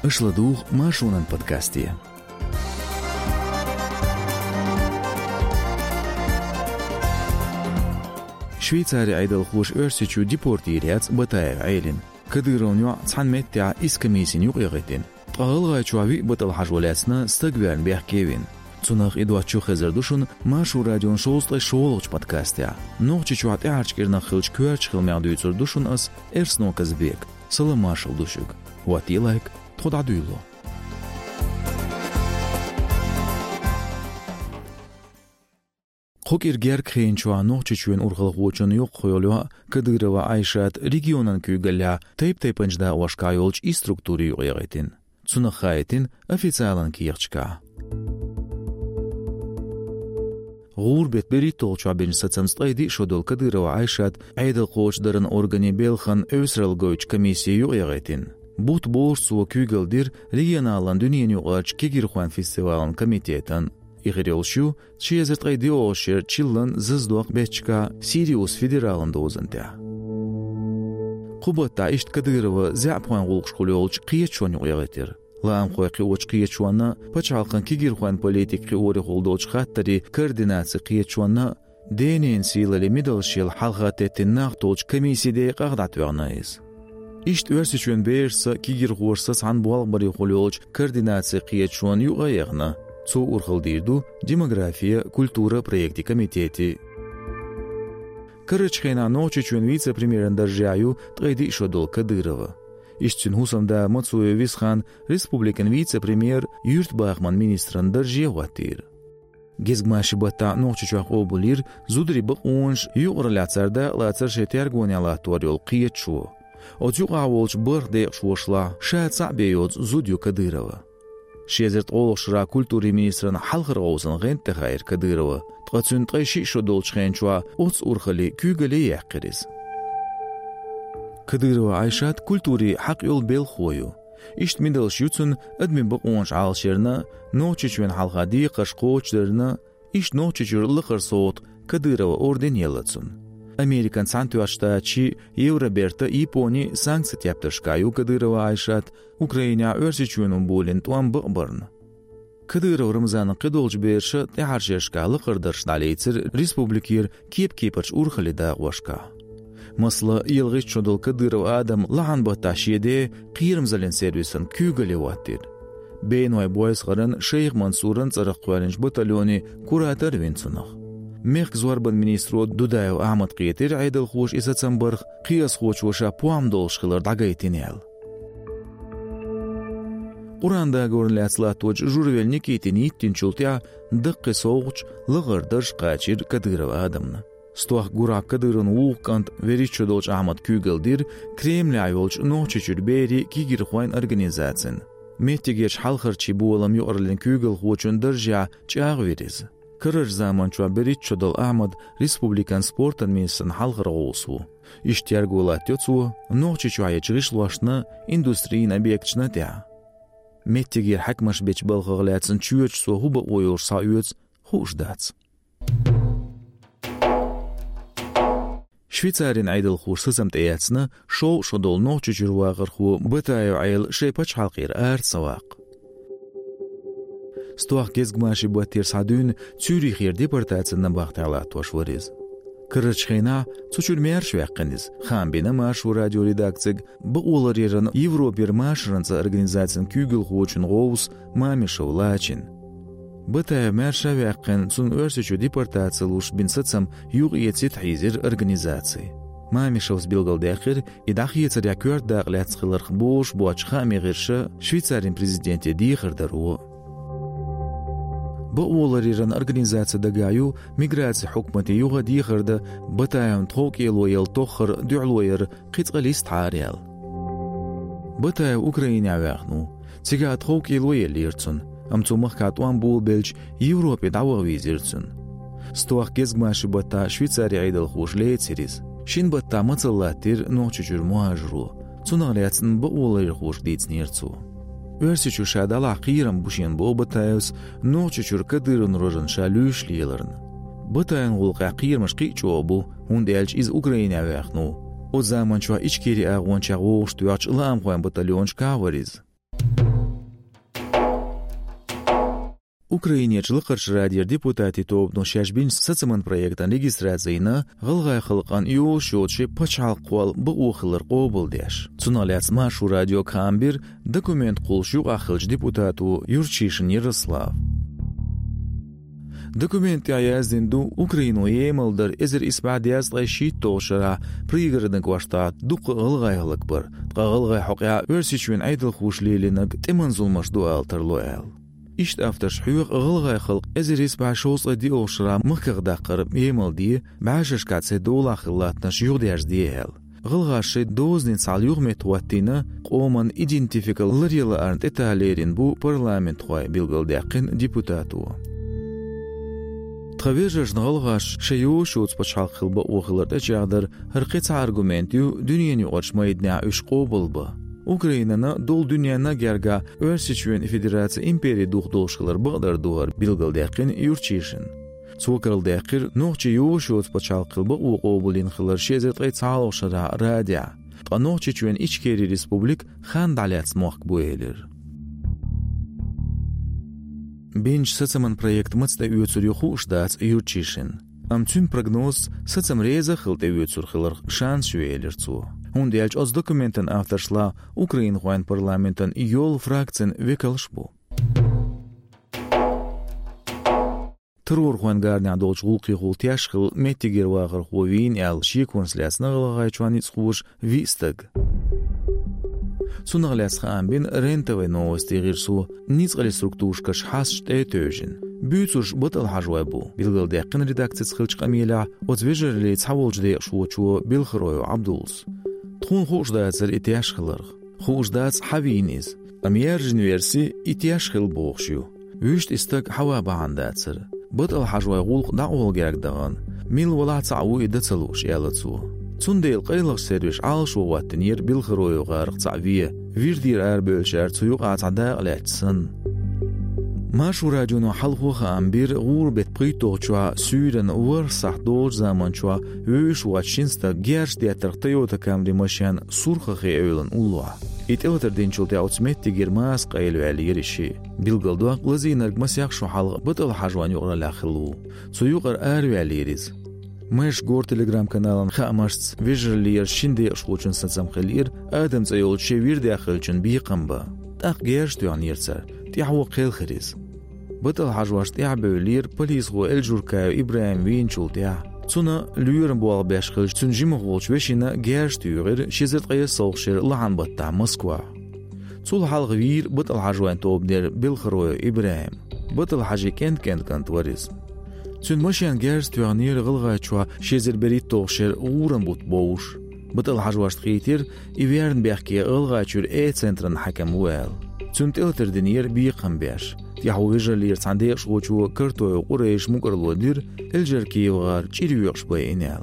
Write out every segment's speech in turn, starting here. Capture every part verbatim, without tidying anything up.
اشلدوغ ماشونن بودكاستي. شويتاري عيد الخوش ارسيتشو ديبورتيريات بطاير عيلين كديرونيو تحن متع اسكميسين يغيغتين تغل غايتشوابي بطل حجولاتنا استقبال بيحكيوين تناغ إدواتشو خزردوشن ماشو راديون شوزطي شولوش بودكاستيا نوغچي چوات اعرچ كرنا خلچ كوارچ خلميع دويتر دوشن اس ارسنو كزبيك سلام ماشل دوشوك واتي لايك تخد عدويلو خوك إرجار كخينشوا نوغچي چوين أورغلغوچن يوق خويولوا كديروا عايشات ريجيونان كيوغليا تيب تيبنجدا واشكايولچ إي ستруктури يغيغيتين تنخايتين أفيциалан كيغچكا غوربت بري толча бенсацамстайди шодол кадырова айшат айдыл коч дарын органи белхан өсрал гойч комиссия югайтин бут борсу күгелдир регионалан дүниен югач кегирхуан фестивалын комитетан игерелшу чезет айдиошер чиллан зыздуак бечка сириус федералын дозанта кубата ишт кадырова зяпхан гулшкулёлч киечон югайтир لام خوي قوچ قيچوانا پچالقن كيگير خوان پوليتيك قوري خولدوچ خاطري كورديناتسي قيچوانا دينين سيلالي ميدلشيل حلقات الناقتوچ كميسي دي قغدات ورنايز اشت ورسچون بيرس كيگير غورسس عن بوال بري خولوچ كورديناتسي قيچوان يغيغنا цо урхалдирду демография культура проекти комитети Кырычхена ночичун вице-премьерен държаю тгайди шодол Кадырова Иштин хусамда Мацуе Висхан республикан вице-премьер Юрт Бахман министран държия ватир. Гезгмаши бата ночичуах обулир зудри бақунш юғырляцарда лацар шетер гонялатуарил қиетшу. Отюқ аволч бұрдеқ шуашла шаат сабейоц зудю Кадырова. Шезерт олықшыра культури министран халқыр ғаусын ғентті ғайр Кадырова. Тғацун тғайши шодолч ғенчуа оц урхали күйгілі яққириз. Кадырова айшат культури حق يول بيل خويو اشت ميدل شيوتسن ادمن بقونش عالشيرنا نوچچون حلقادي قشقوچدرنا اشت نوچچور لخر صوت Кадырова орден يلتسن Американ сантуашта-чи Евроберта Япони санкций тяптышкаю Кадырова айшат Украиня өрсичуенун болин туан бықбырн Кадырова Рамзаны қидолж берші тяхаршешка лықырдырш налейцер республикир кеп-кепырч урхалида ғвашка Масла يلغيش شدول كديرو آدم لعن بتاشيده قيرم زلين سيرفيسن كوغلي واتير بين واي بويس غرن شيخ منصورن صرق قوالنج بطلوني كوراتر وينسونخ ميخ زوربن منيسترو دودايو أحمد قيتر عيد الخوش إسا تنبرخ قياس خوش وشا بوام دولش خلر داقايتينيال قرآن دا قورن لأسلات وج جورفيل نيكيتين يتين شلتيا دق صوغش لغردرش قاچير كديرو آدمنا Стоах гура Кадырын улкант веричодолч Ахмад Кюгелдир Кремля айволч ночичур бери кигир хуайн организацин. Меттигеш халхарчи буалам юрлин Кюгел хочун държа чаг вериз. Кырыш заманчуа веричодол Ахмад республикан спортан мисан халхар олсу. Иштяр гулатёцу ночичуа ячгишлуашна индустрийн объектчна тя. Меттигер хакмаш беч балхаглятсын чуёч со хуба ойор саюц хуждац. شويتارين عيد الخوش سزمت اياتنا شو شدول نوچ جرواغر خو بتايو عيل شي پچ حلقير ارد سواق ستوخ گزگماشي بوتير سادون توريخير ديبورتاتسن باختالات وشوريز كرچخينا تشور ميرش وقندز خام بينا ماشو راديو ريداكتيگ بقولريرن يوروبير ماشرنز организациян күгел хочун гоус мамишо лачин بتا مرشا وقن سن ورسچو ديبورتاتسلوش بنساتسم يوغيتي تحيزر организации ماميشوس بيلغل داخر اداخيت ريكورد داغلات خلر خبوش بوچ خامي غيرشا شويتسارين президенте ديخر درو بقولريرن организация دغايو ميغراتسي حكمتي يوغا ديخر دا بتايم توكي لويل توخر دعلوير قيتقليست عاريال بتا اوكراينا واخنو تيغا توكي لويل يرتسن أمتو مخكاتوان بول بلج يوروبي دعوة ويزيرتسن ستوخ گزگماشي بطا شويتساري عيد الخوش ليتسيريز شين بطا مطلاتير نوچچور مهاجرو تنغلياتن بقولر خوش ديتس نيرتسو ورسيچو شادالا قيرم بوشين بو بطايوس نوچچور كديرن روجن شالوش ليلرن بطاين غلقا قيرمش قيچو بو هونديالج إز أوكراينا واخنو O zaman çuha içkeri ağonça goğuş tuyaç ılam koyan batalyon şkavariz. Ukrainiyachılıqırç radiyar deputati tobnu şəşbin sıçımın proyektan registrasiyina gılgay xılqan yoğuş yoğuşi paçal qol bu uxılır qobul deş. Tsunalats maşu radio kambir dokument qulşu axılç deputatu Yurçişin Yaroslav. Документы яздинду Украину емалдар эзер испадияз гайшит тошара пригородный кваштат дук ылгайлык бар. Ылгай хакя өрсичвен айдыл хушлелинг теманзулмаш дуалтерлоэл. Ишт авташ хуйг ылгай хылк эзер испашос ади ошара мыкыгда кырып емалди башыш катсе долахылатна шюгдяж диэл. Гылгаши дознин салюг метуаттина qomан идентификаллырыла арнт эталерин бу парламент хой билгалдякин депутату. Travejaj nalgash shayu shuts pachal khilba ughlar da jagdar harqit argumentiu dünyani ochmaydna üç qobolba. Ukrainana dol dünyana gerga örsichwen federatsiya imperiya duxdoshlar bagdar duar bilgaldaqin Yurçişin. Sokral daqir noqchi yu shuts pachal khilba uqobolin khlar shezet qay tsaloshara radia. Qanoqchi chwen ichkeri respublik xandalats moq buelir. Бенч сацаман проект мацта üyetsürüxu штац Yurçişin. Amtün prognoz sacam reza xılte üyetsürxılar şans üyelerçu. Hundelç az dokumentan aftarsla Ukrayn Huan parlamentan yol frakcien vekalşbu. Terror Huan garnia dolç gulqi gultiaşxıl mettiger wağır hovin el şikonslyatsna gılğayçvanits xuş vistag. Цунагляс хамбин рентовые новости гирсу ницгали структушкаш хасшт этөжин. Бютуш бытал хажуабу. Билгалдякин редакциц хылчкамиля отвежерли цаволжде шуочу Билхрою Абдулс. Тхун хуждацер итяшхылырг. Хуждац хавиниз. Амьяржин верси итяшхыл бохшю. Вюшт истак хава баандацер. Бытал хажуагулq дагол герагдаган. Мил вала цаву идацалуш ялацу. Цундел қайлық сервиш алшу ваттынер Билхрою ғарық цавия, вирдир әр бөлшәр цуюқ ацада ғләтсін. Машу радиону халқуға амбир ғур бет қийтоқчуа сүйрін ұвар сахдоғ заманчуа өш уатшинста герш диатырқта йота камри машян сурқықы өйлін ұлуа. Ителатыр денчулты аутсметті гермас қайлу әлі еріші. Билгалдуақ лазинарг масяқ шу халғы бұтыл хажуан юғра ләқылу. Цуюқар әру әлі еріз. Мэш гор телеграм-каналан хамашц вежерлиер шинде шхучун сацамхелир адам цайол чевирде ахылчун бийқамба. Так герштуан ерцар, тяху қел хириз. Бытал хажваш тяхбеулир полисгу эльжуркаю Ибраим винчул тя. Цуна люйрен буал бяшхылч цун жимохолч вешина герштугер шизет қайы солхшир лахан батта Москва. Цул халғы вир бытал хажван тобдер Билхрою Ибраим. Бытал хажи кент кент кантваризм. Цун машян герс туянир гылгачуа шезер берит тохшер уран бут боуш. Бытал хажвашт хейтер иверн бяхке гылгачур э центран хакам уэл. Цун телтер денир бийқам бяш. Тяху вежерлир цандеq шгочу кыртою qurayш мукарлодир элжер киевгар чирюйш байнел.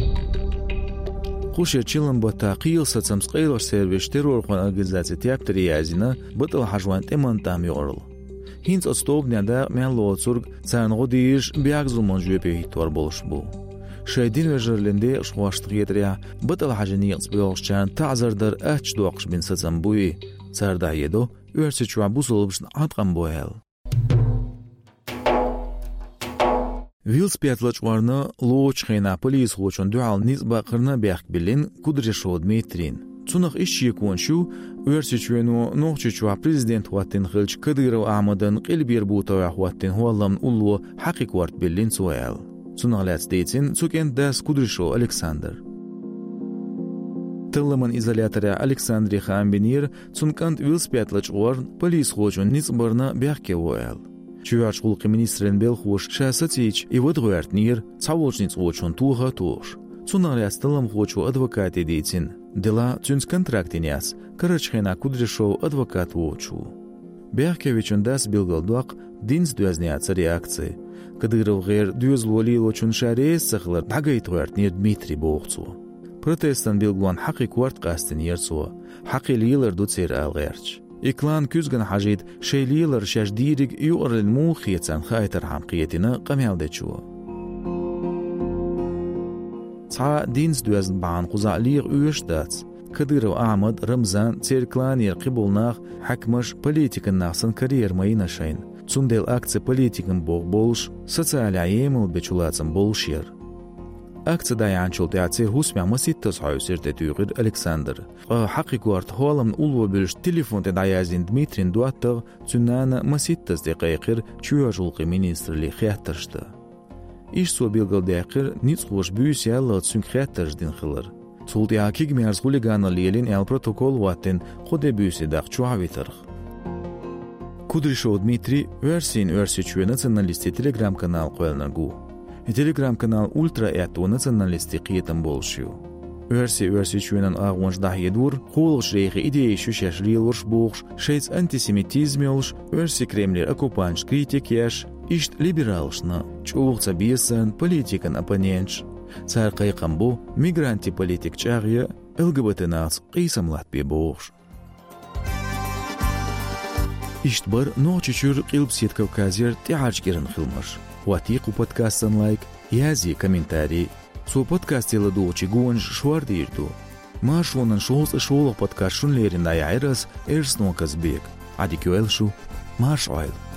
Хушер чилан бата қийл сацамс қийлар сервиш террор хон организация теаптри язина бытал хажван теман там yorl. Hinz отстопняда мен лоцург цанго диш бягзумон жөпейтор болшбу. Шайдин вежерленде шваштык етря бытал хажани йцбёшчан тазардар ач доqш бин сацам буи царда едо өрсечва бусолбшн атган боел. Вилспятлачварна лочхена полис хочон дуал низба кырна бяк билин кудрешод метрин. Цунах ишчи коншу өрсечвену нохчучва президент хуаттин хылч Кадыров Ахмадан қилбир бутава хуаттин хуаллам уллу хақиқ варт билин суэл. Цунаглац дейтин цукен дас кудрешо Александр. Тылламан изоляторя Александре Хамбинир цункант вилспятлачвар полис хочон низбарна бяхке уэл. Чуваш хулқи министрен белхуш шасатич и водгуэртнир цаволчниц хочон туха туш. Цунаглац тыллам хочу адвокати дейтин. Дела цюнс контрактиняс, карачхена кудрешов адвокат вочу. Бяхкевичун дас билгалдуак динс дуязняца реакции. Кадыров гер дуязлуали лочун шарес сахлар дагайтуэртнир Дмитрий Бохцу. Протестан билгуан хақи кварт қастин ерцу, хақи лилар дуцер алгерч. Иклан күзган хажид шейлилар шаждириг юғарлин мухиецан хайтар хамқиетина қамялдечу. Ца динс дуязн баан қузалиғ үйештац. Кадыров Ахмад Рамзан церкланир қибулнақ хакмаш политикан нақсан карьер майынашайн. Цундел акция политикам бог болш, социаля емел бечулацам болшер. Акция даянчул театер хусмя маситтас хайсер тетюгер Александр. حقيقة هولم أولو بلش تليفون تدعيازين دميترين دواتر تنانا مسيتس دقيقر تشويجولقي مينيستر لي خياترشتا. إيش سو بيلغل دقيقر نيتخوش بيوس يالا تسون خياترش دين خلر. تولتي هاكيق ميارز خوليغانا ليلين ال بروتوكول واتن خود بيوسي داق چوهاوي ترخ. Кудришов Дмитрий версин версичуе националисти телеграм-канал Қойлнагу. И телеграм-канал Ультра Эту националисти қиетам болшию. Верси версичуенан ағуанш дахедур, холш рейхи идеи шушеш рилварш бухш, шейц антисемитизмелш, верси Кремлер оккупанш критик яш, ишт либералшна, чулуқца биясан политикан оппонентш. Цар қайқам бу мигранти политик чағия, ЛГБТ-нац қисам латбе бухш. Ишт бар ночичур қилбсет Кавказер тяжгерен хилмаш. Ватику подкастан лайк, язи комментарий. Су подкаст ела дучи гуанж швардирду. Маш вонан шоус и шоулах подкаст шунлерин да яйрас эрс нокас бек. Адикюэлшу маш ойл.